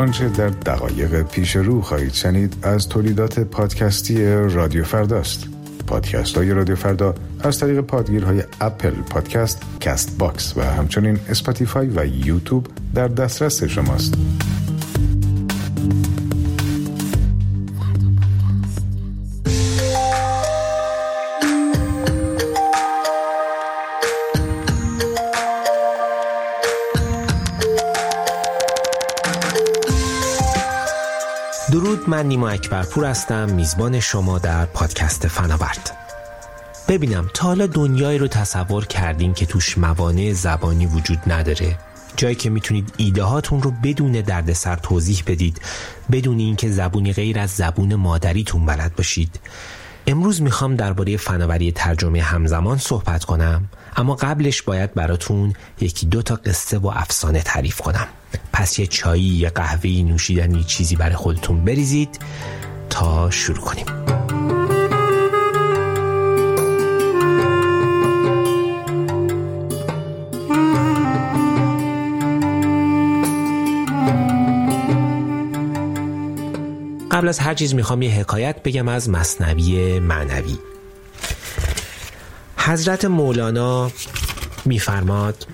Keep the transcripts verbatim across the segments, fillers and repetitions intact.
آنچه در دقایق پیش رو خواهید شنید از تولیدات پادکستی رادیو فرداست. پادکست های رادیو فردا از طریق پادگیرهای اپل پادکست، کست باکس و همچنین اسپاتیفای و یوتیوب در دسترس شماست. درود، من نیما اکبرپور هستم، میزبان شما در پادکست فناورد. ببینم تا حالا دنیایی رو تصور کردین که توش موانع زبانی وجود نداره؟ جایی که میتونید ایده هاتون رو بدون دردسر توضیح بدید، بدون اینکه زبونی غیر از زبون مادریتون بلد باشید. امروز میخوام درباره فناوری ترجمه همزمان صحبت کنم، اما قبلش باید براتون یکی دو تا قصه و افسانه تعریف کنم. پس یه چایی، یه قهوه‌ای، نوشیدنی، چیزی برای خودتون بریزید تا شروع کنیم. قبل از هر چیز میخوام یه حکایت بگم از مثنوی معنوی. حضرت مولانا میفرماد: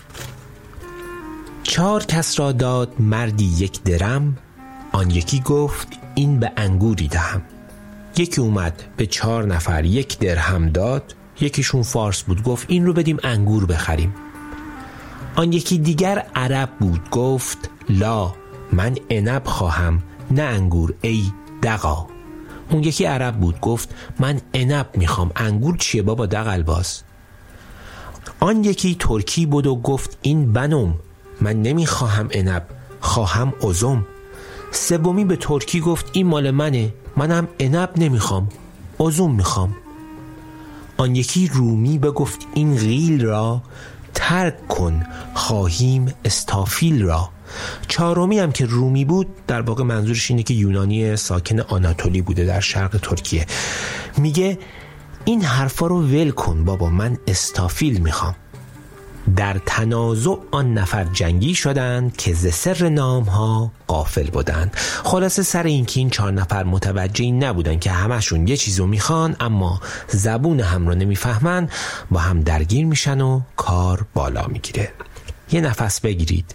چهار کس را داد مردی یک درم، آن یکی گفت این به انگوری دهم. یکی اومد به چهار نفر یک درهم داد، یکیشون فارس بود، گفت این رو بدیم انگور بخریم. آن یکی دیگر عرب بود، گفت لا، من عنب خواهم نه انگور ای دغا. اون یکی عرب بود، گفت من عنب میخوام، انگور چیه بابا دغلباز. آن یکی ترکی بود و گفت این بنم، من نمیخواهم عنب، خواهم ازم. سومی به ترکی گفت این مال منه، منم عنب نمیخوام، ازم میخوام. آن یکی رومی بگفت این غیل را ترک کن، خواهیم استافیل را. چهارمی هم که رومی بود، در واقع منظورش اینه که یونانی ساکن آناتولی بوده در شرق ترکیه، میگه این حرفا رو ول کن بابا، من استافیل میخوام. در تنازع آن نفر جنگی شدند که ز سر نام ها غافل بودند. خلاصه سر این که این چهار نفر متوجه نبودن که همشون یه چیزو میخوان اما زبون هم رو نمیفهمن، با هم درگیر میشن و کار بالا میگیره. یه نفس بگیرید.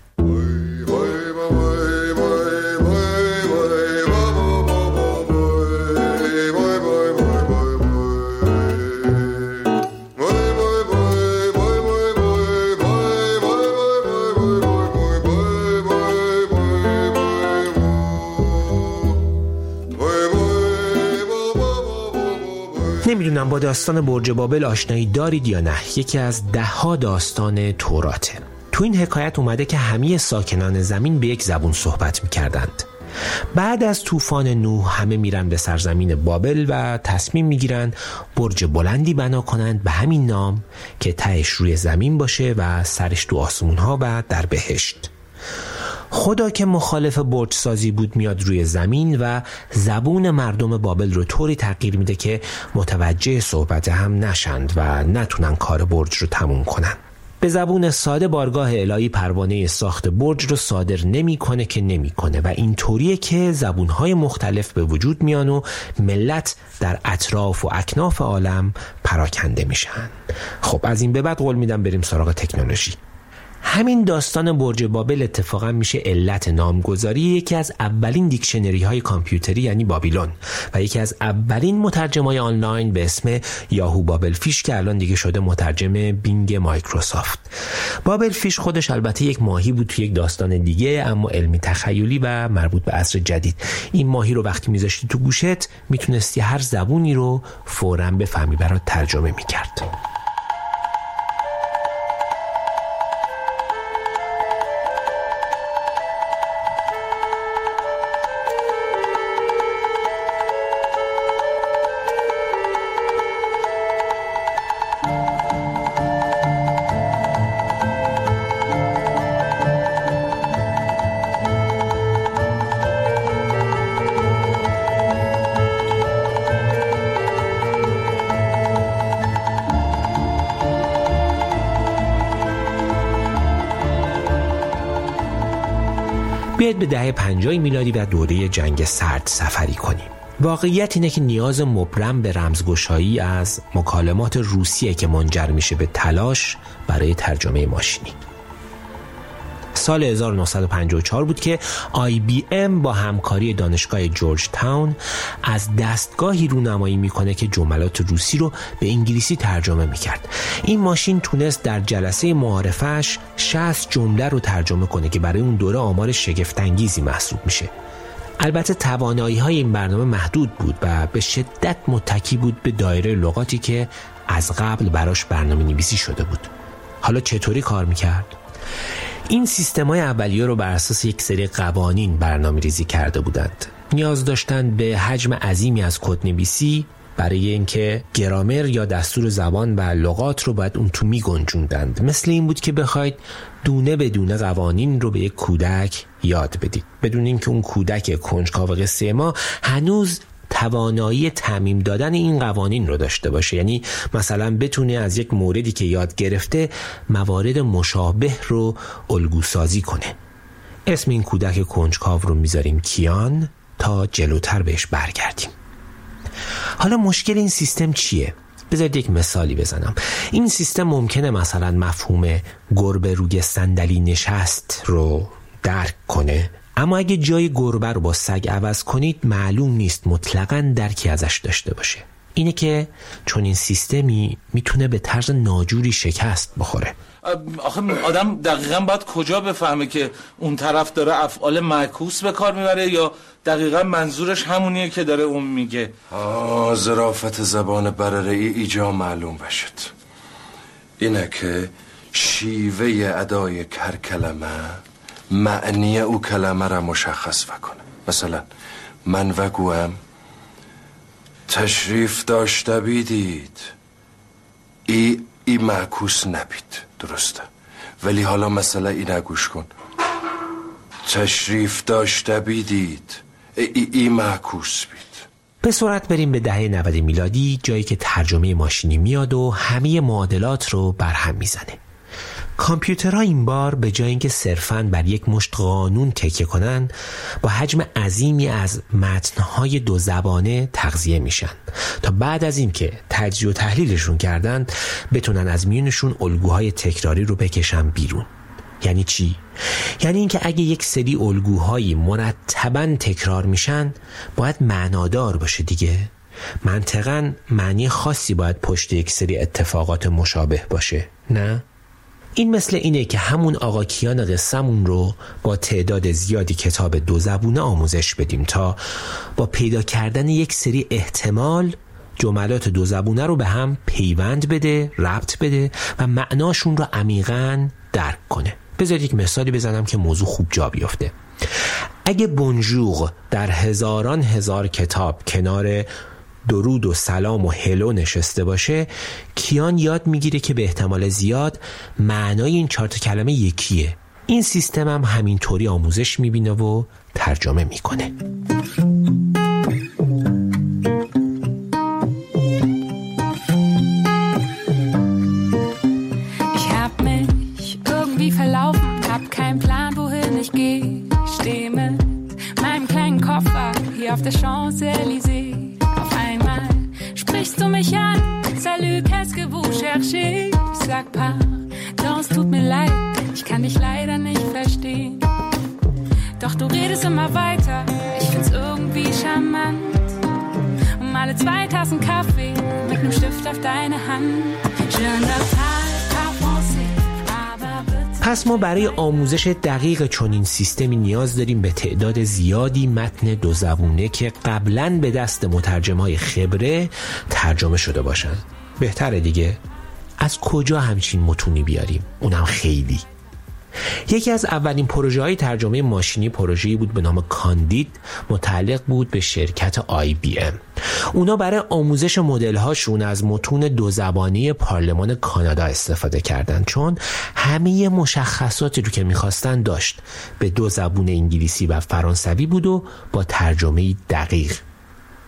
نمیدونم با داستان برج بابل آشنایی دارید یا نه. یکی از ده ها داستان توراته. تو این حکایت اومده که همه ساکنان زمین به یک زبون صحبت میکردند. بعد از طوفان نوح همه میرن به سرزمین بابل و تصمیم میگیرن برج بلندی بنا کنند به همین نام که تهش روی زمین باشه و سرش تو آسمون ها و در بهشت. خدا که مخالف برج سازی بود میاد روی زمین و زبون مردم بابل رو طوری تغییر میده که متوجه صحبت هم نشند و نتونن کار برج رو تموم کنن. به زبون ساده بارگاه الهی پروانه ساخت برج رو صادر نمیکنه که نمیکنه و این طوریه که زبونهای مختلف به وجود میان و ملت در اطراف و اکناف عالم پراکنده میشن. خب از این به بعد قول میدم بریم سراغ تکنولوژی. همین داستان برج بابل اتفاقا میشه علت نامگذاری یکی از اولین دیکشنری های کامپیوتری یعنی بابیلون و یکی از اولین مترجمای آنلاین به اسم یاهو بابل فیش که الان دیگه شده مترجم بینگ مایکروسافت. بابل فیش خودش البته یک ماهی بود تو یک داستان دیگه، اما علمی تخیلی و مربوط به عصر جدید. این ماهی رو وقتی میذاشتی تو گوشت میتونستی هر زبونی رو فوراً بفهمی، برات ترجمه میکرد. بیاید به دهه پنجاه میلادی و دوره جنگ سرد سفری کنیم. واقعیت اینه که نیاز مبرم به رمزگشایی از مکالمات روسیه که منجر میشه به تلاش برای ترجمه ماشینی. سال هزار و نهصد و پنجاه و چهار بود که آی بی ام با همکاری دانشگاه جورج تاون از دستگاهی رونمایی میکنه که جملات روسی رو به انگلیسی ترجمه میکرد. این ماشین تونست در جلسه معارفش شصت جمله رو ترجمه کنه که برای اون دوره آمار شگفت‌انگیزی محسوب میشه. البته توانایی‌های این برنامه محدود بود و به شدت متکی بود به دایره لغاتی که از قبل براش برنامه نویسی شده بود. حالا چطوری کار میکرد؟ این سیستم‌های اولیه رو بر اساس یک سری قوانین برنامه ریزی کرده بودند. نیاز داشتند به حجم عظیمی از کدنویسی برای اینکه گرامر یا دستور زبان و لغات رو باید اون تو میگنجوندند. مثل این بود که بخواید دونه به دونه قوانین رو به یک کودک یاد بدید، بدونیم که اون کودک کنجکاو قصه ما هنوز توانایی تعمیم دادن این قوانین رو داشته باشه. یعنی مثلا بتونه از یک موردی که یاد گرفته موارد مشابه رو الگوسازی کنه. اسم این کودک کنجکاو رو میذاریم کیان تا جلوتر بهش برگردیم. حالا مشکل این سیستم چیه؟ بذارید یک مثالی بزنم. این سیستم ممکنه مثلا مفهوم گربه روی صندلی نشست رو درک کنه، اما اگه جای گربه رو با سگ عوض کنید معلوم نیست مطلقاً درکی ازش داشته باشه. اینه که چون این سیستمی میتونه به طرز ناجوری شکست بخوره. آخه آدم دقیقاً باید کجا بفهمه که اون طرف داره افعال معکوس به کار میبره یا دقیقاً منظورش همونیه که داره اون میگه؟ آه ظرافت زبان برره‌ای ایجا معلوم بشد. اینه که شیوه ادای هر کلمه معنی او کلمه را مشخص کنه. مثلا من وگویم تشریف داشته بیدید، ای ای معکوس نبید، درسته؟ ولی حالا مثلا این گوش کن، تشریف داشته بیدید، ای ای معکوس بید. به سرعت بریم به دهه نود میلادی، جایی که ترجمه ماشینی میاد و همه معادلات رو برهم میزنه. کامپیوترها این بار به جای اینکه صرفاً بر یک مشت قانون تکیه کنن، با حجم عظیمی از متن‌های دو زبانه تغذیه میشن تا بعد از این که تجزیه و تحلیلشون کردن بتونن از میونشون الگوهای تکراری رو بکشن بیرون. یعنی چی؟ یعنی اینکه اگه یک سری الگوهایی مرتباً تکرار میشن باید معنادار باشه دیگه. منطقاً معنی خاصی باید پشت یک سری اتفاقات مشابه باشه، نه؟ این مثل اینه که همون آقا کیان قصه‌مون رو با تعداد زیادی کتاب دو زبونه آموزش بدیم تا با پیدا کردن یک سری احتمال جملات دو زبونه رو به هم پیوند بده، ربط بده و معناشون رو عمیقاً درک کنه. بذارید یک مثالی بزنم که موضوع خوب جا بیفته. اگه بونژور در هزاران هزار کتاب کنار درود و سلام و هلو نشسته باشه، کیان یاد میگیره که به احتمال زیاد معنای این چهار تا کلمه یکیه. این سیستم هم همینطوری آموزش میبینه و ترجمه میکنه. Ich hab mich irgendwie verlaufen, hab keinen Plan, wohin ich gehe. Steh mit meinem kleinen Koffer hier auf der Champs-Élysées. Sprichst du mich an? Salut, qu'est-ce que vous cherchez? Ich sag pardon, es tut mir leid, ich kann dich leider nicht verstehen. Doch du redest immer weiter, ich find's irgendwie charmant. Um alle zwei Tassen Kaffee mit nem Stift auf deine Hand. Je ne parle pas français, aber bitte. پس ما برای آموزش دقیق چنین سیستمی نیاز داریم به تعداد زیادی متن دو زبونه که قبلاً به دست مترجمای خبره ترجمه شده باشن. بهتره دیگه. از کجا همچین متونی بیاریم؟ اونم خیلی. یکی از اولین پروژه های ترجمه ماشینی پروژه‌ای بود به نام کاندید، متعلق بود به شرکت آی بی ام. اونا برای آموزش مدل هاشون از متون دو زبانی پارلمان کانادا استفاده کردن، چون همه مشخصاتی رو که میخواستن داشت. به دو زبون انگلیسی و فرانسوی بود و با ترجمه دقیق.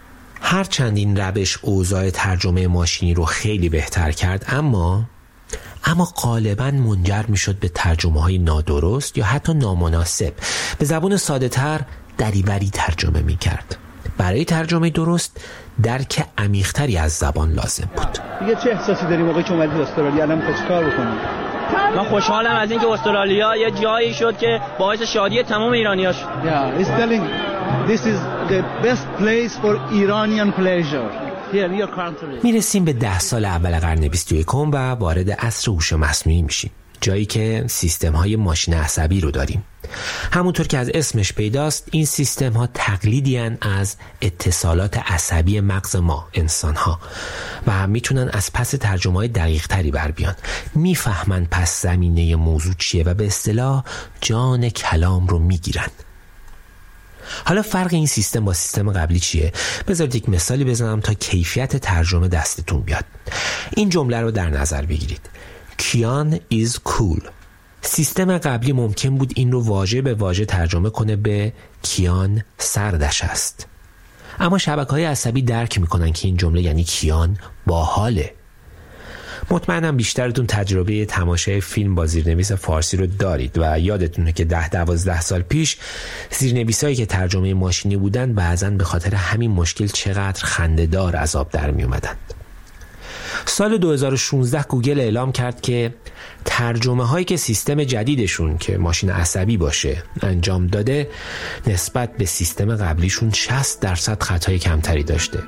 هرچند این روش اوضاع ترجمه ماشینی رو خیلی بهتر کرد، اما اما غالباً منجر میشد به ترجمه‌های نادرست یا حتی نامناسب. به زبان ساده‌تر دریوری ترجمه میکرد. برای ترجمه درست درک عمیق‌تری از زبان لازم بود. دیگه چه احساسی داری موقعی که اومدی استرالیا؟ الان می‌خوای چیکار بکنی؟ من خوشحالم از اینکه استرالیا یه جایی شد که باعث شادی تمام ایرانی‌ها شد. Yeah, it's telling this is the best place for Iranian pleasure. Here your country. میرسیم به ده سال اول قرن بیست و یکم و وارد عصر هوش مصنوعی میشیم. جایی که سیستم های ماشین عصبی رو داریم. همونطور که از اسمش پیداست این سیستم ها تقلیدی هن از اتصالات عصبی مغز ما انسان ها و میتونن از پس ترجمه های دقیق تری بر بیان. میفهمن پس زمینه موضوع چیه و به اصطلاح جان کلام رو میگیرن. حالا فرق این سیستم با سیستم قبلی چیه؟ بذارید یک مثالی بزنم تا کیفیت ترجمه دستتون بیاد. این جمله رو در نظر بگیرید. کیان is cool. سیستم قبلی ممکن بود این رو واژه به واژه ترجمه کنه به کیان سردش است. اما شبکه‌های عصبی درک میکنن که این جمله یعنی کیان باحاله. مطمئنم بیشترتون تجربه تماشای فیلم با زیرنویس فارسی رو دارید و یادتونه که ده دوازده سال پیش زیرنویسایی که ترجمه ماشینی بودن بعضن به خاطر همین مشکل چقدر خنده‌دار از آب در می اومدن. سال دو هزار و شانزده گوگل اعلام کرد که ترجمه هایی که سیستم جدیدشون که ماشین عصبی باشه انجام داده نسبت به سیستم قبلیشون شصت درصد خطای کمتری داشته.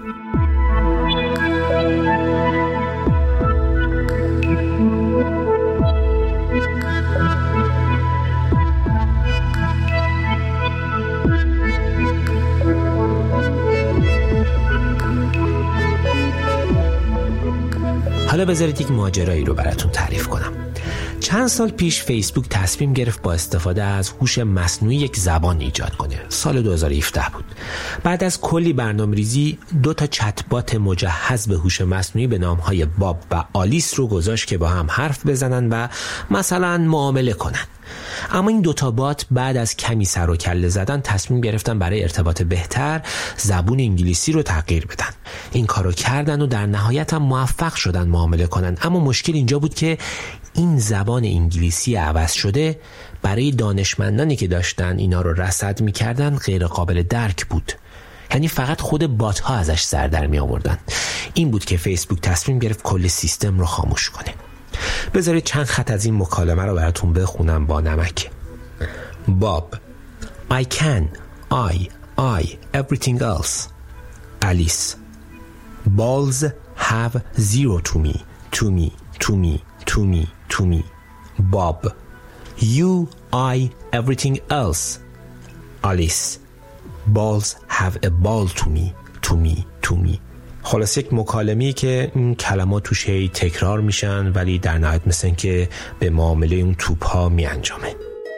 حالا بذارید یک ماجرایی رو براتون تعریف کنم. چند سال پیش فیسبوک تصمیم گرفت با استفاده از هوش مصنوعی یک زبان ایجاد کنه. سال دو هزار و هفده بود. بعد از کلی برنامه‌ریزی دو تا چتبات مجهز به هوش مصنوعی به نام‌های باب و آلیس رو گذاشت که با هم حرف بزنن و مثلا معامله کنن. اما این دوتا بات بعد از کمی سر و کله زدن تصمیم گرفتن برای ارتباط بهتر زبون انگلیسی رو تغییر بدن. این کارو کردن و در نهایت هم موفق شدن معامله کنن. اما مشکل اینجا بود که این زبان انگلیسی عوض شده برای دانشمندانی که داشتن اینا رو رصد می‌کردن غیر قابل درک بود. یعنی فقط خود بات ها ازش سر در می آوردن. این بود که فیسبوک تصمیم گرفت کل سیستم رو خاموش کنه. بذارید چند خط از این مکالمه رو براتون بخونم با نمک. باب: I can, I, I, everything else. Alice: Balls have zero to me, to me, to me, to me, to me. Bob: You, I, everything else. Alice: Balls have a ball to me, to me, to me. خلاص یک مکالمه‌ای که این کلمات توش هی تکرار میشن ولی در نهایت مثل این که به معامله اون توپ ها می انجامه.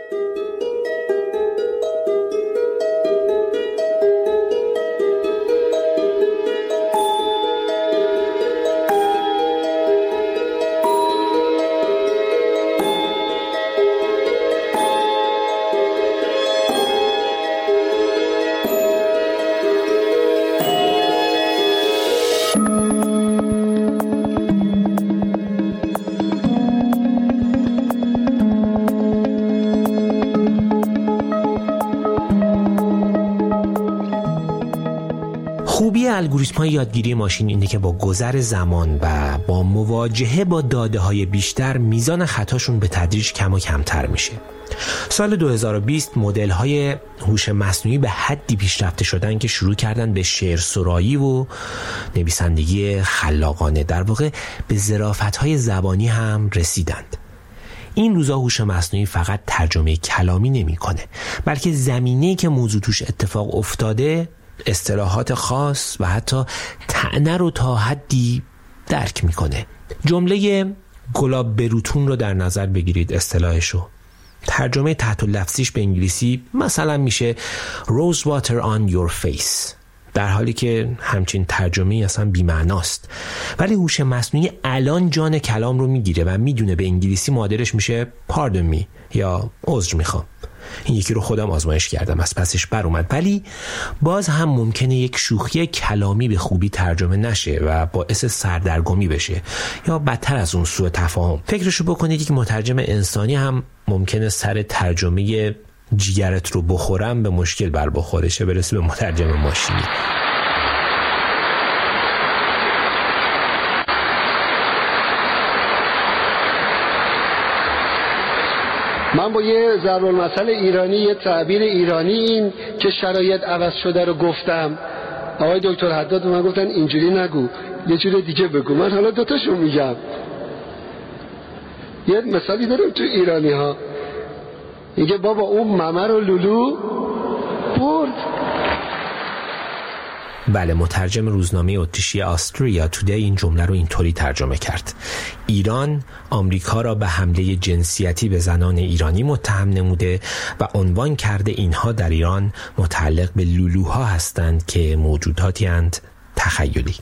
خوبی الگوریتم‌های یادگیری ماشین اینه که با گذر زمان و با مواجهه با داده‌های بیشتر میزان خطاشون به تدریج کم و کمتر میشه. سال دو هزار و بیست مدل‌های هوش مصنوعی به حدی پیشرفته شدن که شروع کردن به شعرسرایی و نویسندگی خلاقانه، در واقع به ظرافت‌های زبانی هم رسیدند. این روزا هوش مصنوعی فقط ترجمه کلامی نمی‌کنه، بلکه زمینه‌ای که موضوع توش اتفاق افتاده، اصطلاحات خاص و حتی طعنه رو تا حدی درک میکنه. جمله گلاب بروتون رو در نظر بگیرید، اصطلاحشو. ترجمه تحت لفظیش به انگلیسی مثلا میشه Rose water on your face، در حالی که همچین ترجمه‌ای اصلا بی‌معناست. ولی هوش مصنوعی الان جان کلام رو میگیره و میدونه به انگلیسی معادلش میشه pardon me یا عذر میخوام. این یکی رو خودم آزمایش کردم، از پسش بر اومد، ولی باز هم ممکنه یک شوخی کلامی به خوبی ترجمه نشه و باعث سردرگمی بشه یا بدتر از اون سوء تفاهم. فکرشو بکنید یک مترجم انسانی هم ممکنه سر ترجمه جیگرت رو بخورم به مشکل بر بخوره، چه برسه به مترجم ماشینی. من با یه ضرب المثل ایرانی، یه تعبیر ایرانی این که شرایط عوض شده رو گفتم. آقای دکتر حداد به من گفتن اینجوری نگو، یه جور دیگه بگو. من حالا دوتاشو میگم. یه مثالی دارم تو ایرانی ها، میگه بابا اون ممه رو لولو برد. بله، مترجم روزنامه اتریشی آستریا تودی این جمله رو اینطوری ترجمه کرد: ایران آمریکا را به حمله جنسیتی به زنان ایرانی متهم نموده و عنوان کرده اینها در ایران متعلق به لولوها هستند که موجوداتی اند تخیلی.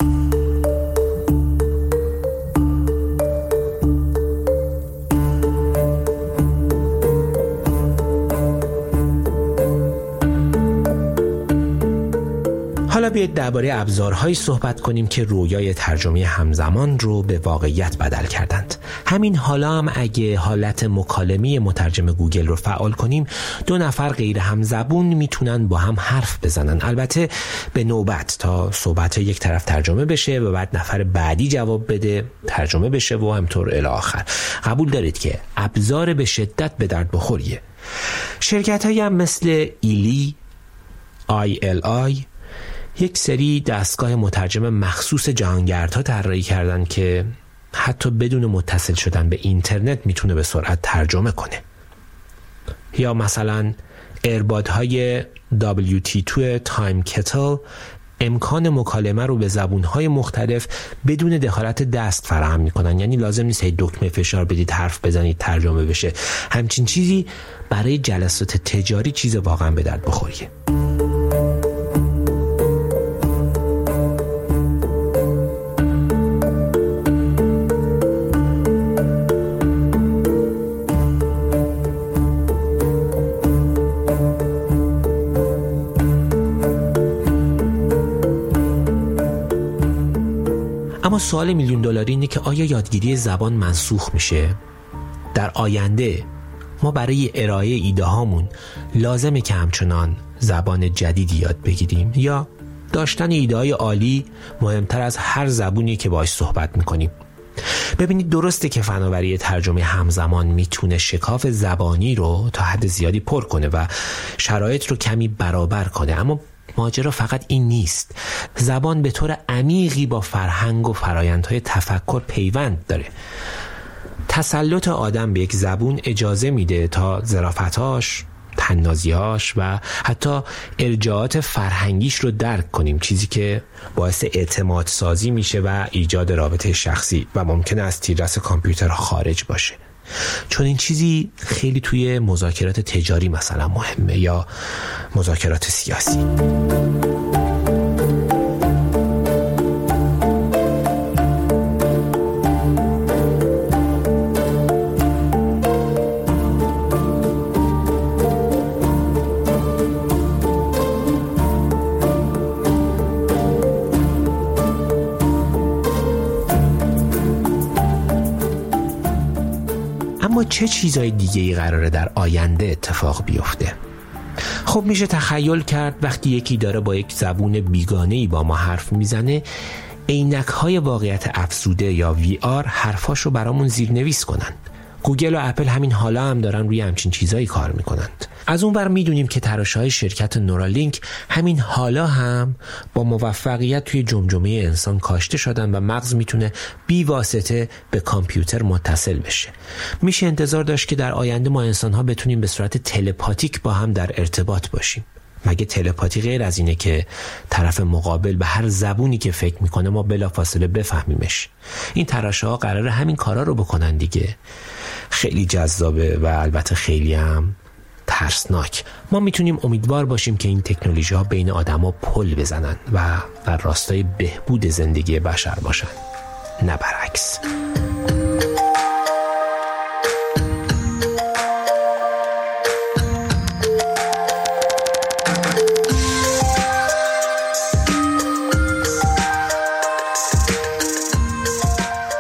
حالا بیایید درباره ابزارهایی صحبت کنیم که رویای ترجمه همزمان رو به واقعیت بدل کردند. همین حالا هم اگه حالت مکالمه مترجم گوگل رو فعال کنیم، دو نفر غیر همزبون میتونن با هم حرف بزنن، البته به نوبت، تا صحبت یک طرف ترجمه بشه و بعد نفر بعدی جواب بده، ترجمه بشه و همطور الی آخر. قبول دارید که ابزار به شدت به درد بخوریه. شرکت‌هایی هم مثل ایلی، آی ال آی یک سری دستگاه مترجم مخصوص جهانگردها طراحی کردن که حتی بدون متصل شدن به اینترنت میتونه به سرعت ترجمه کنه. یا مثلا ایربادهای دبلیو تی دو تایم کتل امکان مکالمه رو به زبونهای مختلف بدون دخالت دست فراهم میکنن، یعنی لازم نیست هی دکمه فشار بدید حرف بزنید ترجمه بشه. همچین چیزی برای جلسات تجاری چیز واقعا به درد بخوریه. اما سوال میلیون دلاری اینه که آیا یادگیری زبان منسوخ میشه؟ در آینده ما برای ارائه ایده هامون لازمه که همچنان زبان جدیدی یاد بگیریم، یا داشتن ایده های عالی مهمتر از هر زبونی که باهاش صحبت میکنیم؟ ببینید، درسته که فناوری ترجمه همزمان میتونه شکاف زبانی رو تا حد زیادی پر کنه و شرایط رو کمی برابر کنه، اما ماجرا فقط این نیست. زبان به طور عمیقی با فرهنگ و فرایندهای تفکر پیوند داره. تسلط آدم به یک زبون اجازه میده تا ظرافتاش، تنازیاش و حتی ارجاعات فرهنگیش رو درک کنیم، چیزی که باعث اعتماد سازی میشه و ایجاد رابطه شخصی و ممکنه از تیررس کامپیوتر خارج باشه. چون این چیزی خیلی توی مذاکرات تجاری مثلا مهمه، یا مذاکرات سیاسی. اما چه چیزای دیگه‌ای قراره در آینده اتفاق بیفته؟ خب میشه تخیل کرد وقتی یکی داره با یک زبون بیگانه‌ای با ما حرف میزنه، عینک‌های واقعیت افزوده یا وی آر حرفاشو برامون زیرنویس کنند. گوگل و اپل همین حالا هم دارن روی همچین چیزایی کار میکنند. از اون ور میدونیم که تراشه‌های شرکت نورالینک همین حالا هم با موفقیت توی جمجمه انسان کاشته شدن و مغز میتونه بی واسطه به کامپیوتر متصل بشه. میشه انتظار داشت که در آینده ما انسان‌ها بتونیم به صورت تلپاتیک با هم در ارتباط باشیم. مگه تلپاتی غیر از اینه که طرف مقابل به هر زبونی که فکر میکنه ما بلافاصله بفهمیمش؟ این تراشه‌ها قراره همین کارا رو بکنن دیگه. خیلی جذابه و البته خیلی هم ترسناک. ما میتونیم امیدوار باشیم که این تکنولوژی ها بین آدما پل بزنن و در راستای بهبود زندگی بشر باشن، نه برعکس.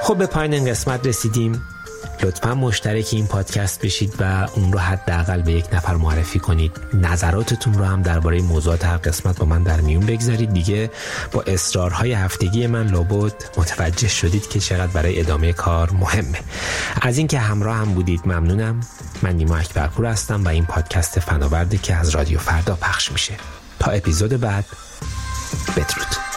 خب به پایان این قسمت رسیدیم. لطفاً مشترک این پادکست بشید و اون رو حداقل به یک نفر معرفی کنید. نظراتتون رو هم درباره موضوعات هر قسمت با من در میون بگذارید. دیگه با اصرارهای هفتگی من لابد متوجه شدید که چقدر برای ادامه کار مهمه. از اینکه همراه هم بودید ممنونم. من نیما اکبرپور هستم و این پادکست فناورده که از رادیو فردا پخش میشه. تا اپیزود بعد، بدرود.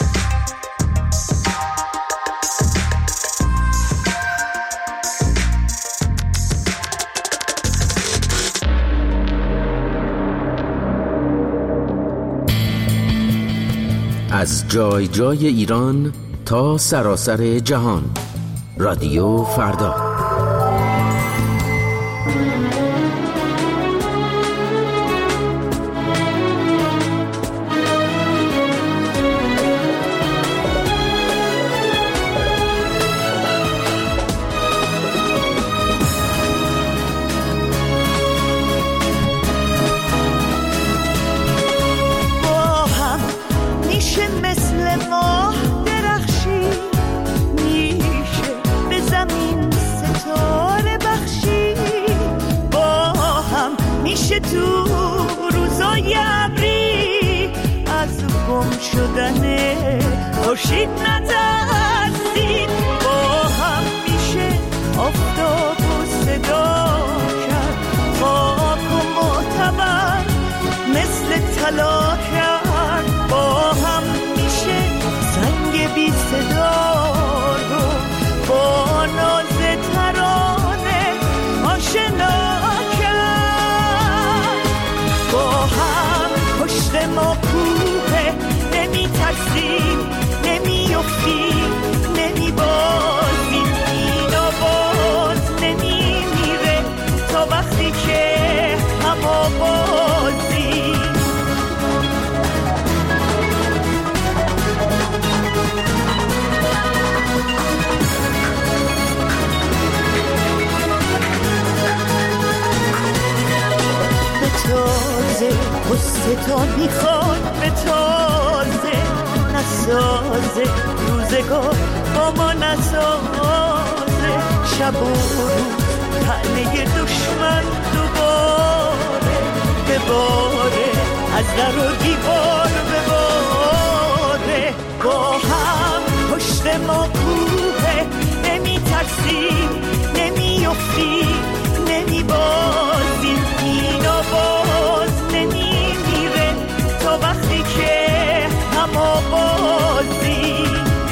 از جای جای ایران تا سراسر جهان، رادیو فردا. تو روزای ابری از گم شدن خورشید نترسید، با هم میشه آفتاب و صدا کرد، خاک و معتبر مثل طلا کرد، با هم میشه زنگ بی صدا رو با ناز ترانه آشنا ما کوه، نمی ترسیم نمی افتیم نمی بازیم، این آواز نمی میره تا وقتی که هم آوازیم. به تازه قصه تا میخواد به تازه نسازه، روزگار با ما نسازه، شب و روز تنه دشمن دوباره بباره، از در و دیوار بباره، با هم پشت ما کوه، نمی ترسیم نمی افتیم نمی بازیم، این آواز نمی میره تا وقتی که هم آوازیم.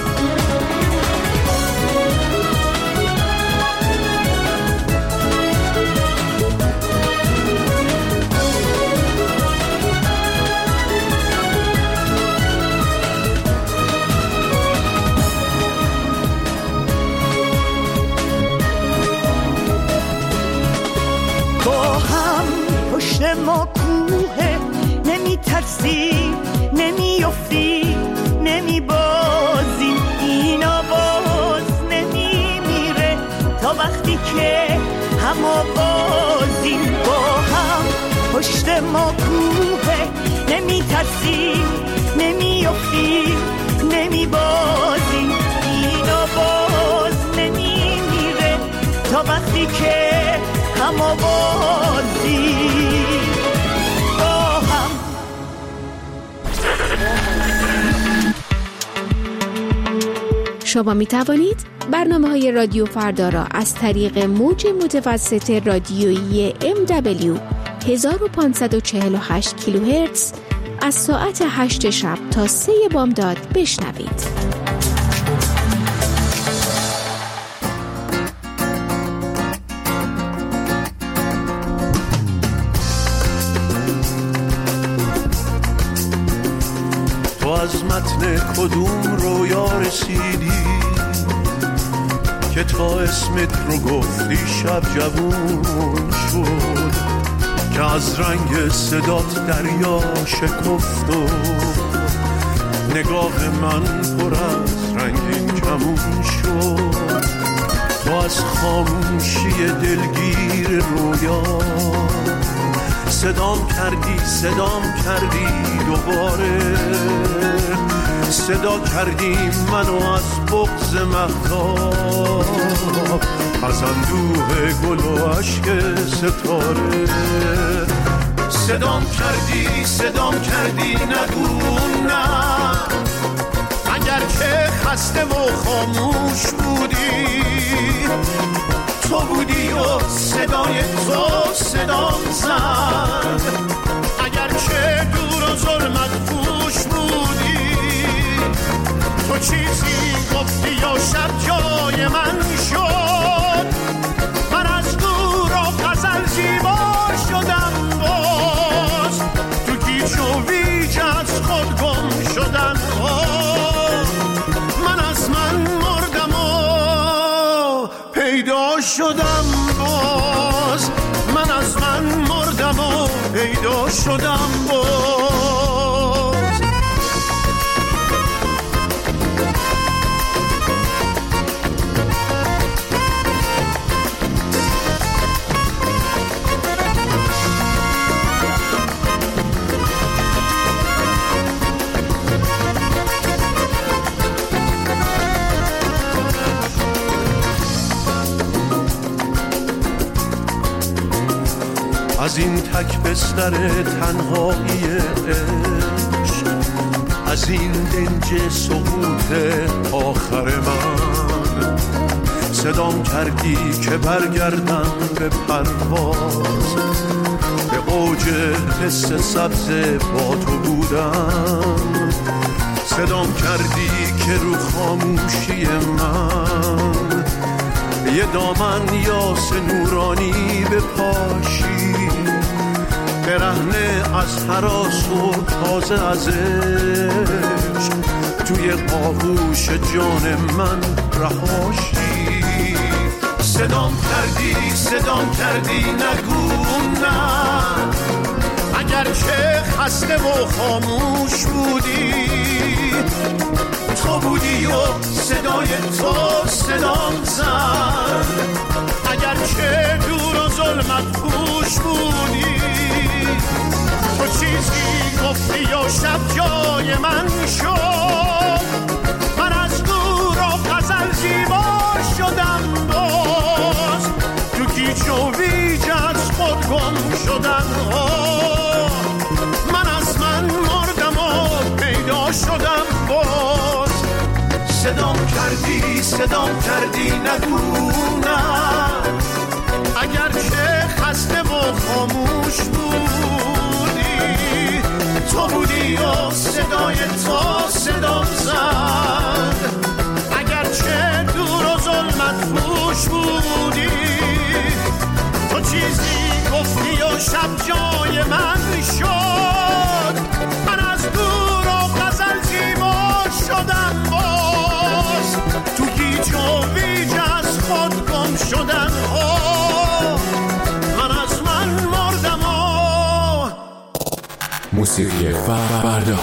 پشت ما کوه، نمی ترسیم نمی افتیم نمی بازیم، این آواز نمی میره تا وقتی که هم آوازیم، با هم پشت ما کوه، نمی ترسیم نمی افتیم نمی بازیم، این آواز نمی میره تا وقتی که هم آوازیم. شما می توانید برنامه های رادیو فردا را از طریق موج متوسط رادیویی ام دبلیو هزار و پانصد و چهل و هشت کیلوهرتز از ساعت هشت شب تا سه بامداد بشنوید. تو از متن کدوم رویا رسیدی که تا اسمت رو گفتی شب جوون شد، که از رنگ صدات دریا شکفت و نگاه من پر از رنگین کمون شد. تو از خاموشی دلگیر رویا صدام کردی صدام کردی دوباره، صدا کردیم منو از بغض مهتاب، از اندوه گل و عشق ستاره. صدام کردی صدام کردی نگو نه، اگر که خسته و خاموش بودی، تو بودی و صدای تو صدام زد. اگر که دور و ظلمت پوش بودی، تو چیزی گفتی و شب جای من شد. من از دور و غزل زیبا شدم، باز تو گیج و ویج از خود گم شدم. من از من مردم و پیدا شدم، باز من از من مردم و پیدا شدم باز. از این تک بستر تنهایی عشق، از این دنج سقوط آخر من، صدام کردی که برگردم به پرواز، به اوج حس سبز با تو بودم. صدام کردی که رو خاموشی من یه دامن یاس نورانی بپاشی، برهنه از هراس و تازه از عشق، توی آغوش جان من رهاشی. صدام کردی صدام کردی نگو نه، اگر که خسته و خاموش بودی، تو بودی و صدای تو صدام زد. اگر که دور و ظلمت پوش بودی، تو چیزی گفتی و شب جای من شد. من از دور و غزل زیبا شدم، باز تو گیج و ویج از خود گم شدم. من از من مردم و پیدا شدم باز. صدام کردی صدام کردی نگو نه، اگر که خسته و خاموش بودی، تو بودی و صدای تو صدام زد. اگر که دور و ظلمت پوش بودی، تو چیزی گفتی و شب جای من شد. من از دور و غزل زیبا شدم، باز تو گیج و ویج از خود گم شدم. من از من مردم و موسیقی فردا.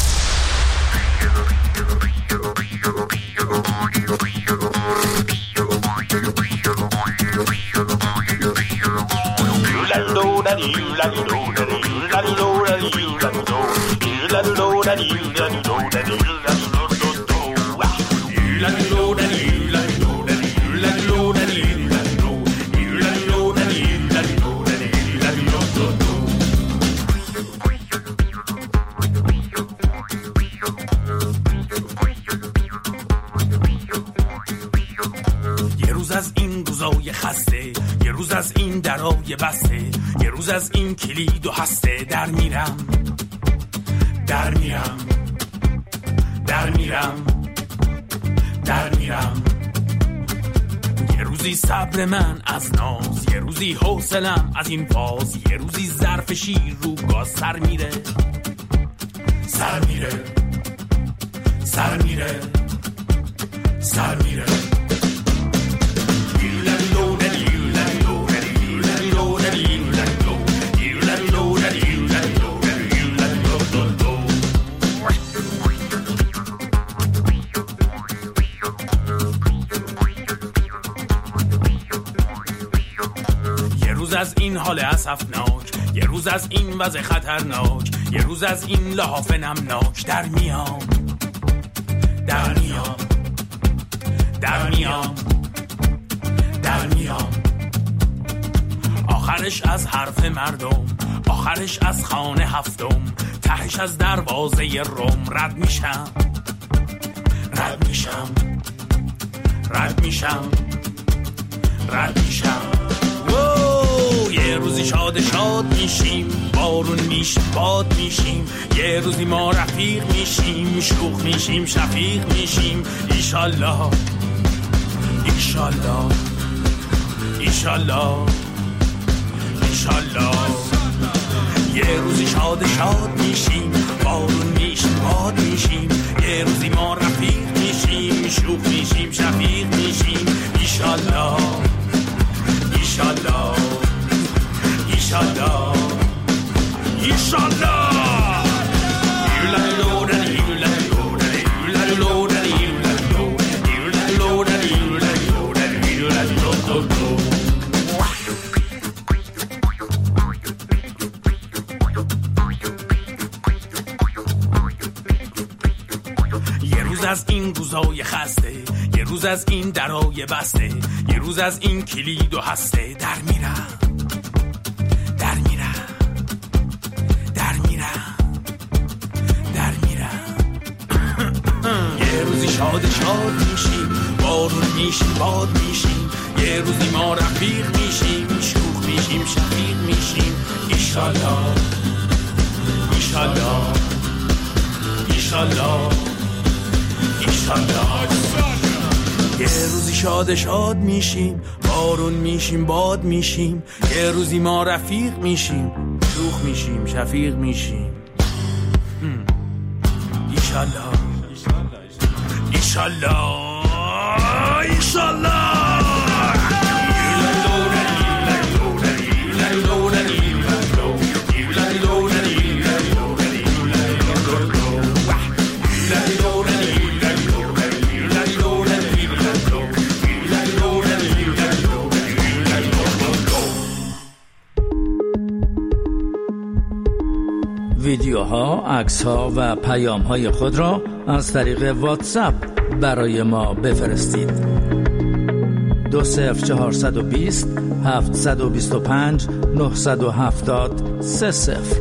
بسته، یه روز از این کلید و هسته، در میرم در میرم در میرم در میرم. یه روزی صبر من از ناز، یه روزی حوصلم از این فاز، یه روزی ظرف شیر رو گاز سر میره سر میره سر میره سر میره. از این حال اسفناک، یه روز از این وضع خطرناک، یه روز از این لحاف نمناک، در میام میام در میام در میام آخرش از حرف مردم، آخرش از خانه هفتم، تهش از دروازه روم رد میشم رد میشم رد میشم رد میشم. یه روزی شاد شاد میشیم، بارون میشیم باد میشیم، یه روزی ما رفیق میشیم، شوخ میشیم شفیق میشیم. ایشالله ایشالله ایشالله ایشالله. یه روزی شاد شاد میشیم، بارون میشیم باد میشیم، یه روزی ما رفیق میشیم، شوخ میشیم شفیق میشیم. ایشالله ایشالله ایشالله ایشالله. یه روز از این روزای خسته، یه روز از این درای بسته، یه روز از این کلید و هسته در میرم در میرم در میرم در میرم. یه روزی شاد شاد میشیم، بارون میشیم باد میشیم، یه روزی ما رفیق میشیم، شوخ میشیم شفیق میشیم. ایشالله ایشالله ایشالله ایشالله. یه روزی شاد شاد میشیم، بارون میشیم باد میشیم، یه روزی ما رفیق میشیم، شوخ میشیم شفیق میشیم. ایشالله ایشالله ایشالله. ویدیوها، عکس‌ها و پیام‌های خود را از طریق واتساپ برای ما بفرستید. دو صفر چهارصد و بیست هفتصد و بیست و پنج نهصد و هفتاد سه صفر.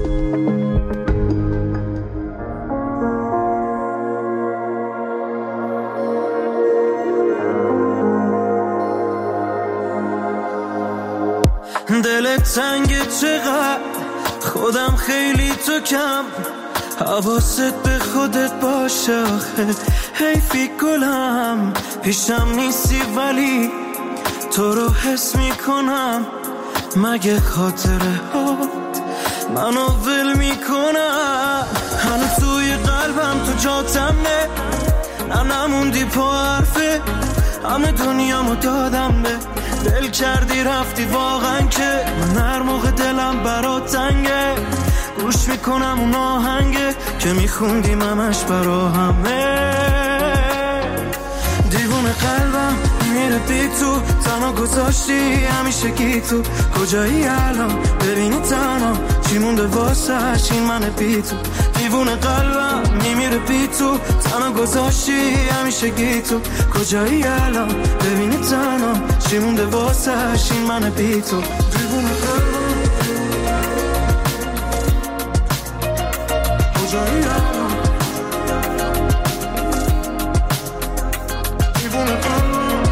دلت تنگ چقدر، خودم خیلی تو کم، حواست به خودت باشه آخه حیفی گلم. پیشم نیستی ولی تو رو حس میکنم، مگه خاطره هات منو ول میکنم. هنو توی قلبم تو جاتمه، نه نموندی پا حرفه، همه دنیامو دادم به دل کردی رفتی واقعا که من هر موقع دلم برات تنگه گوش میکنم اون آهنگه که میخوندیم همش برا همه. دیوونه قلبم میره بی تو، تنها گذاشتی همیشه گی تو، کجایی الان ببینی تنها چی مونده واسه این من بی تو. دیوونه قلبم میمیره بی تو، تنها گذاشتی همیشه گی تو، کجایی الان ببینی تنها چی مونده واسه این من بی تو. دیوونه قلبم کجایی الان، دیوونه قلبم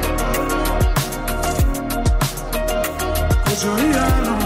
کجایی الان.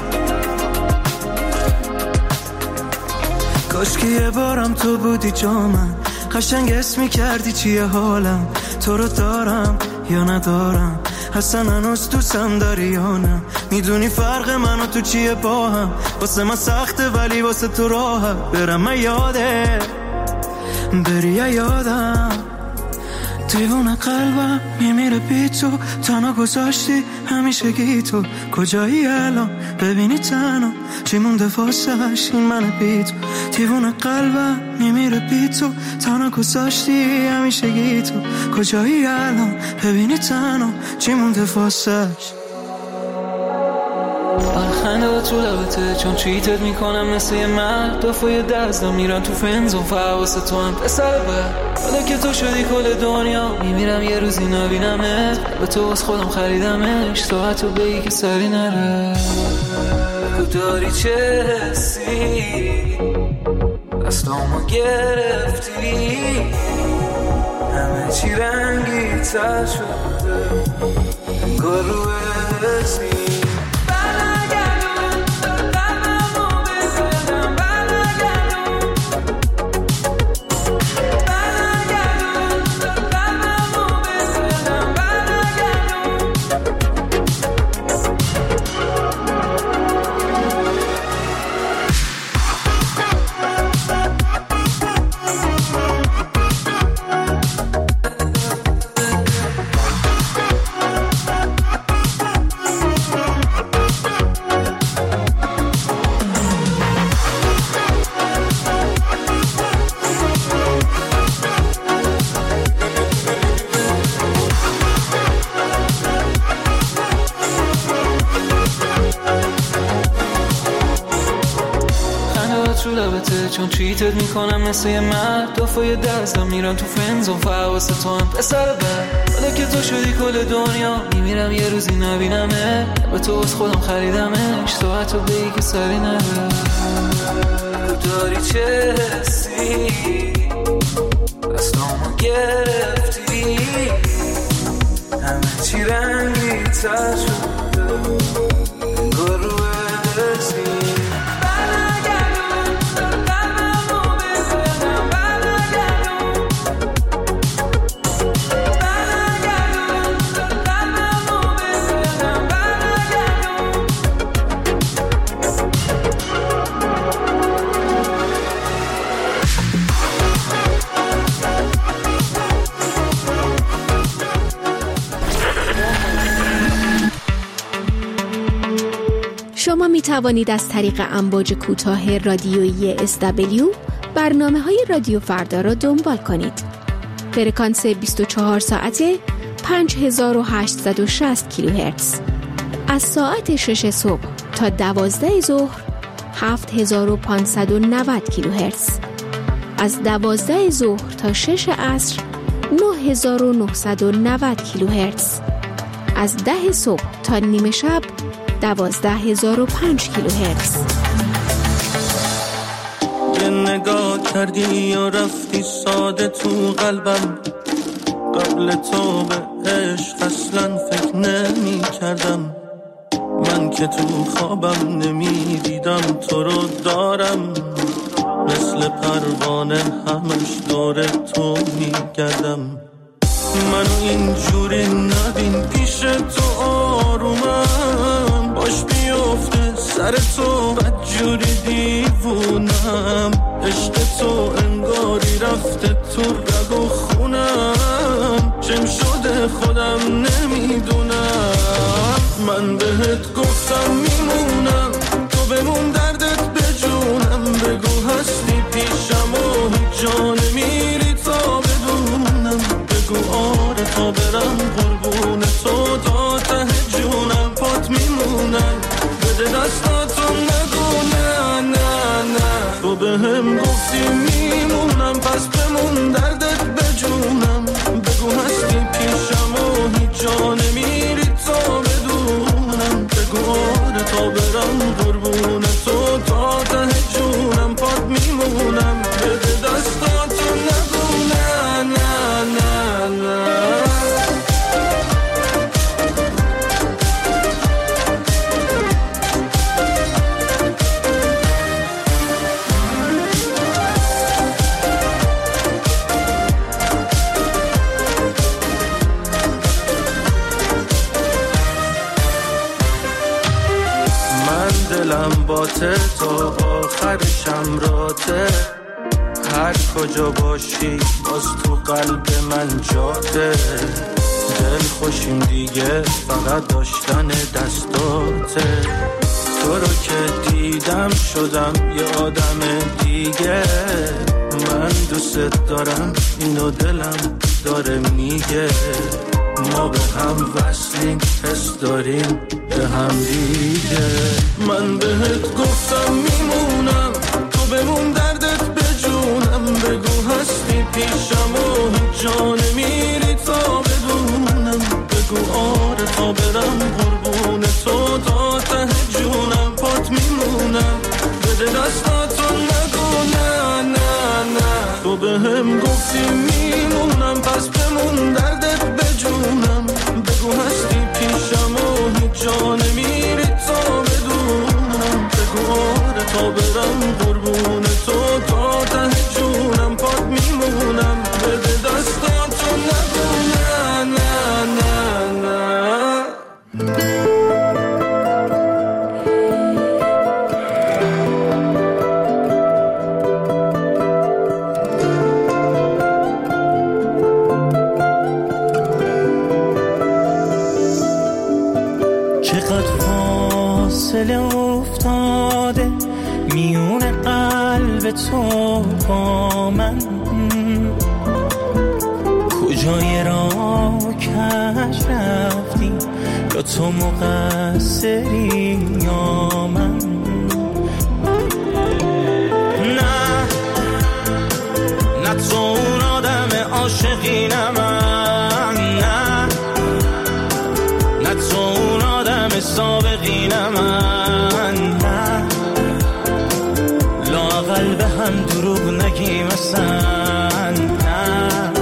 کاش که یه بارم تو بودی جا من، قشنگ اسم می‌کردی چیه حالم، تو رو دارم یا ندارم، اصلا هنوز دوستم داری یا نه. میدونی فرق من و تو چیه با هم، واسه من سخته ولی واسه تو راحت. برم من یاده بری یا یادم، دیوونه قلبم میمیره بی تو، تنها گذاشتی همیشه گی تو، کجایی الان ببینی تنها چی مونده واسه این من بی تو. دیوونه قلبم میمیره بی تو، تنها گذاشتی همیشه گی تو، کجایی الان ببینی تنها چی مونده واسه. خنده تو لبته چون چیتت میکنم مثل یه مرد دفعه دستم میرن تو فنزون فواست تو هم پسر بر حالا که تو شدی کل دنیا میمیرم یه روزی نبینمت به تو از خودم خریدمش ساعتو بگی که سری نره بگو داری چه حسی دستامو گرفتی همه چی رنگی تر شده انگار رو حسی چون چیتت میکنم مثل یه مرد دفعه دستم میرم تو فنزون فواست تو هم پسر بر حالا که تو شدی کل دنیا میمیرم یه روزی نبینمه به تو از خودم خریدمش ساعتو بگی که سری نره بگو داری چه حسی دستامو گرفتی همه چی رنگی تر شده انگار رو حسی شما می توانید از طریق امواج کوتاه رادیویی اس دبلیو برنامه‌های رادیو فردا را دنبال کنید. فرکانس بیست و چهار ساعته پنج هزار و هشتصد و شصت کیلوهرتز. از ساعت شش صبح تا دوازده ظهر هفت هزار و پانصد و نود کیلوهرتز. از دوازده ظهر تا شش عصر نه هزار و نهصد و نود کیلوهرتز. از ده صبح تا نیمه شب دوازده هزار و پنج کیلوهرتز. یه نگاه کردی یا رفتی ساده تو قلبم قبل تو به عشق اصلا فکر نمی کردم من که تو خوابم نمی دیدم تو رو دارم مثل پروانه همش دور تو می گردم منو اینجوری نبین پیش تو آرومم باش بیفته سر تو بدجوری دیوونم عشق تو انگاری رفته تو رگ و خونم چم شده خودم نمیدونم من بهت گفتم میمونم تو بمون دردت بجونم بگو هستی پیشم و هیچ جا نمیری تا بدونم بگو آره تا برم قربون تو تا ته جونم پات میمونم بده دستاتو نگو نه نه نه تو به هم گفتی میمونم پس بمون دردت بجونم بگو هستی پیشم و هیچ جا نمیری تا بدونم بگو آره تا برم قربون تو تا ته جونم پات میمونم بده دستاتو نگو نه نه نه نه دلم باته تا آخر شمراته هر کجا باشی باز تو قلب من جاته دل خوشیم دیگه فقط داشتن دستاته تو رو که دیدم شدم یه آدم دیگه من دوست دارم اینو دلم داره میگه ما به هم وصلیم، حس داریم به هم دیگه. من بهت گفتم میمونم، تو بمون دردت به جونم. بگو هستی پیشم و هیچ جا نمیری تا بدونم. بگو آره تا برم قربون تو تا ته جونم. پات میمونم بده دستاتو نگو نه نه نه. تو به هم گفتی میمونم پس بمون دردت به جونم. بگو هستی پیشم و هیچ جا نمیری تا بدونم. بگو آره تا برم قربون تو تا ته جونم. پات میمونم بده دستاتو نگو نه نه نه نه. فاصله افتاده میون قلب تو با من. کجای راه کش رفتی، یا تو مقصری یا من. نه نه تو اون آدم عاشقی نه من. نه نه تو اون آدم سابقی نه من. نه لااقل به هم دروغ نگیم اصلا. نه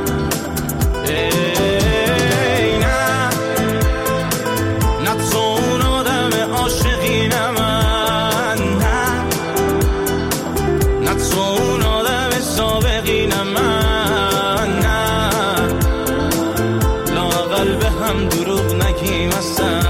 ای نه نه تو اون آدم عاشقی نه من. نه نه تو اون آدم سابقی نه من. نه لااقل به هم دروغ نگیم اصلا.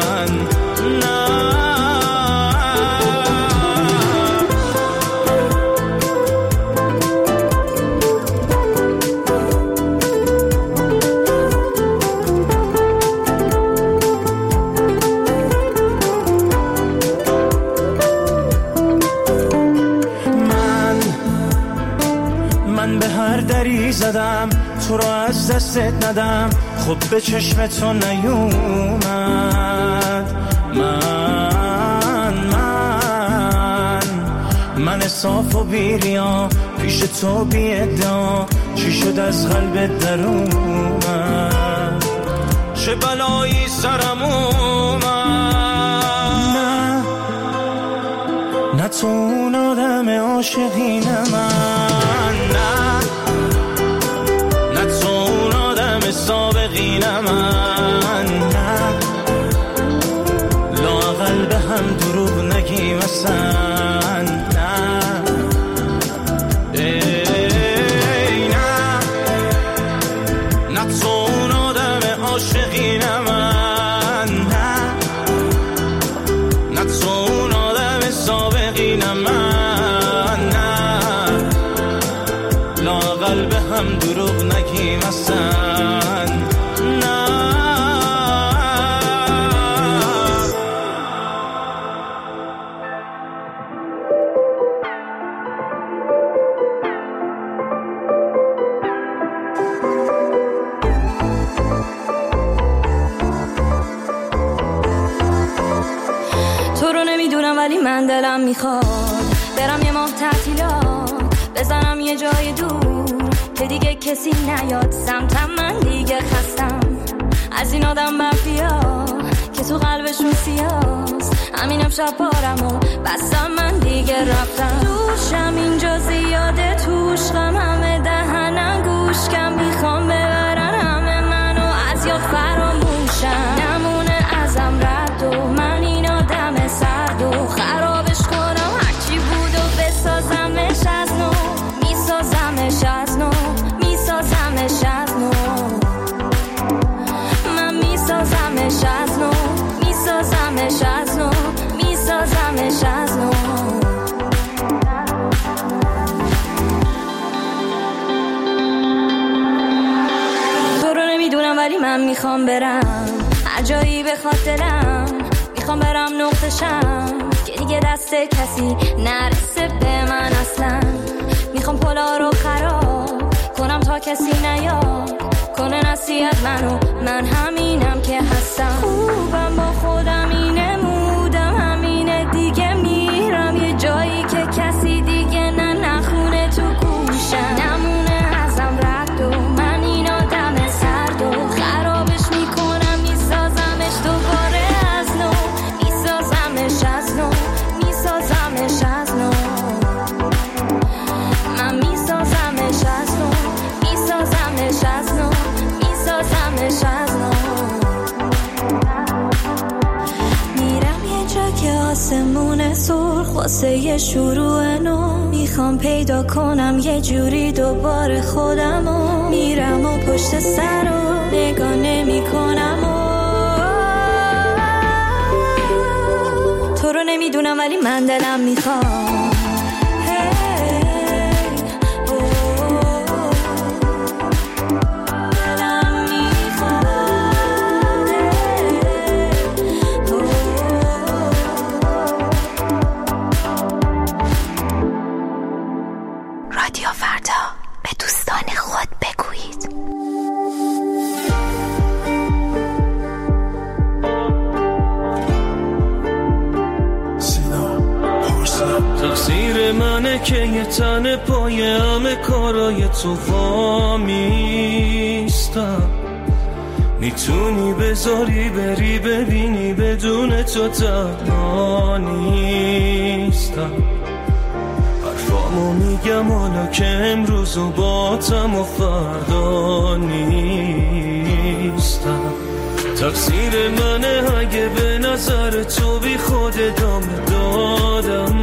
زدم تو رو از دستت ندم، خب به چشم تو نیومد. من من من صاف و بیریا پیش تو بی ادعا، چی شد از قلبت در اومد؟ چه بلایی سرم اومد؟ نه نه تو اون آدم عاشقی نه من. نه سابقی نه من. نه لااقل به هم دروغ نگیم اصلا. نه ای نه نه تو اون آدم عاشقی نه من. نه نه تو اون آدم سابقی نه من. نه لااقل به هم دروغ نگیم اصلا. ولی من دلم میخواد برم یه ماه تعطیلات، بزنم یه جای دور که دیگه کسی نیاد سمتم. من دیگه خستم از این آدم مافیا که تو قلبشون سیاست. همینم شب بارم و بستم من دیگه رفتم. دوشم اینجا زیاده توش غم، همه دهنم گوش کم میخوام ببرن همه منو از یاد فراموشم. نمونه ازم رد و من این آدم سرد و خرابش کنم هرچی بود و بسازمش از نو. میسازمش از نو، میسازمش از نو. من میسازمش از نو، میسازمش از نو، میسازمش از نو. تو رو نمیدونم ولی من میخوام برم هر جایی بخواد دلم. میخوام برم نقطشم که دیگه دست کسی نرسه به من اصلا. میخوام پلا رو خراب کنم تا کسی نیاد کنه نصیب خاصیت منو، من همینم که هستم. خوبم با خودم اینه مودم همینه دیگه، میرم یه جایی که کسی دیگه نه نخونه تو گوشم، نمونه ازم رد و من این آدم سرد و خرابش میکنم، میسازمش دوباره از نو، میسازمش از نو، میسازمش از نو، من میسازمش از نو، میسازمش از نو، میسازمش از نو. میرم یه جا که آسمون سرخ واسه یه شروع نو، میخوام پیدا کنم یه جوری دوباره خودمو، میرم و پشت سر رو نگاه نمی کنم و تو رو نمیدونم ولی من دلم میخوام. رادیو فردا، به دوستان خود بگویید. تقصیر منه که یه تن پای همه کارای تو وامیستم، میتونی بذاری بری ببینی بدون تو تنها نیستم. حرفامو میگم حالا که امروز و باتم و فردا نیستم. تقصیر منه اگه به نظر تو بی خود ادامه دادم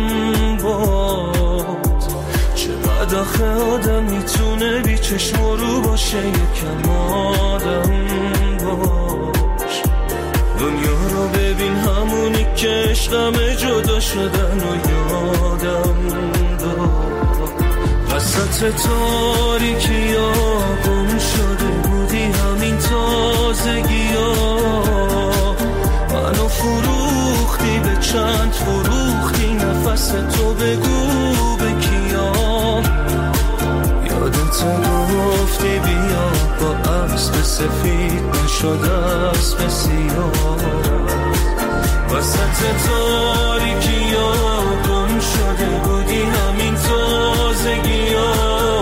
باد، چقدر آخه آدم میتونه بی چشم رو باشه یکم آدم باش. دنیا رو ببین همونی که عشقم جدا شدن و یادم داد. وسط تاریکی ها گم شده بودی همین تازگی ها، منو فروختی به چند فروختی، نفس تو بگو به کیا. یادت گفتی بیا با اسب سفید نشد اسب سیاه. وسط تاریکی ها گم شده بودی همین تازگی ها،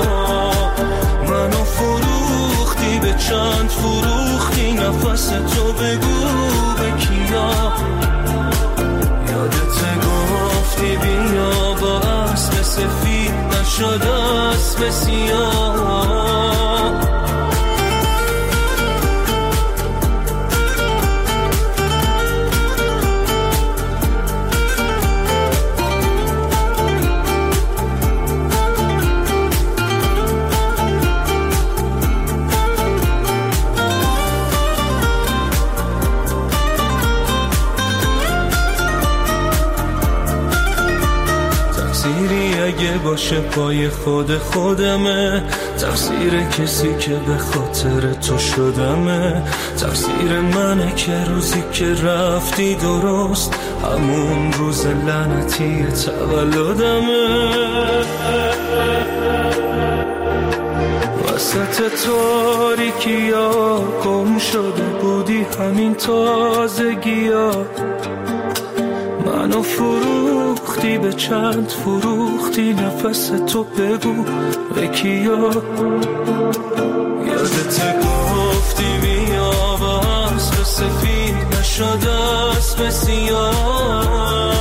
منو فروختی به چند فروختی، نفس تو بگو به کیا. یادت گفتی بیا با اسب سفید نشد اسب سیاه. اگه باشه پای خود خودمه، تقصیر کسی که به خاطر تو شدمه. تقصیر منه که روزی که رفتی درست همون روز لعنتی تولدمه. وسط تاریکی ها گم شده بودی همین تازگی ها، منو فروختی به چند فروختی، نفس تو بگو به کیا. یادت گفتی بیا با اسب سفید نشد اسب سیاه.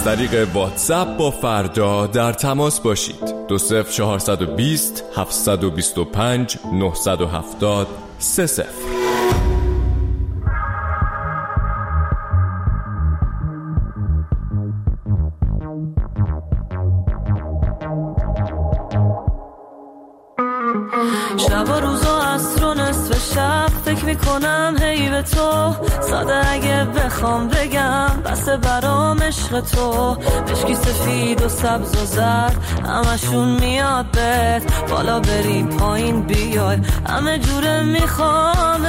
طریق واتساپ با فردا در تماس باشید. دو صفر چهارصد و بیست هفتصد و بیست و پنج نهصد و هفتاد سه صفر. شب و روز و عصر و نصف شب فکر میکنم هی به تو، ساده اگه بخوام بگم بسه برام عشق تو. مشکی سفید و سبز و زرد همشون میاد بهت، بالا بری پایین بیای همه جوره میخوامت.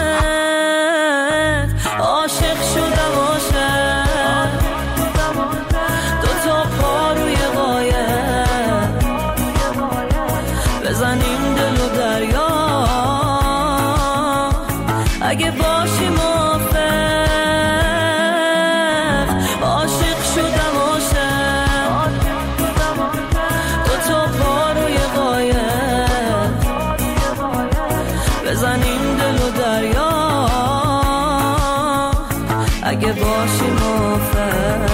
عاشق شدم عاشق، دو تا پا روی قایق بزنیم دل و دریا، اگه باشی موافق. عاشق شدم عاشق، دو تا پا روی قایق بزنیم دل و دریا، اگه باشی موافق.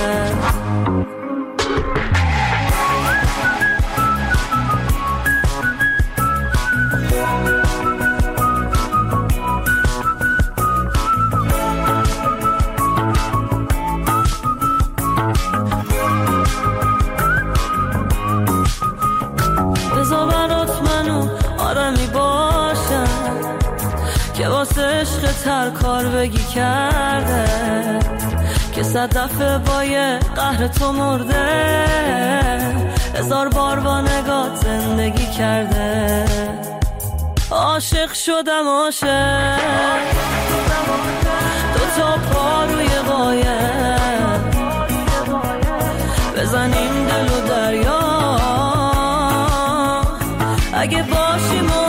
که واسه عشق تر کار بگی کرده، که صد دفعه با یه قهر تو مرده، هزار بار با نگات زندگی کرده. عاشق شدم عاشق، دو تا پا روی قایق بزنیم دل و دریا، اگه باشیم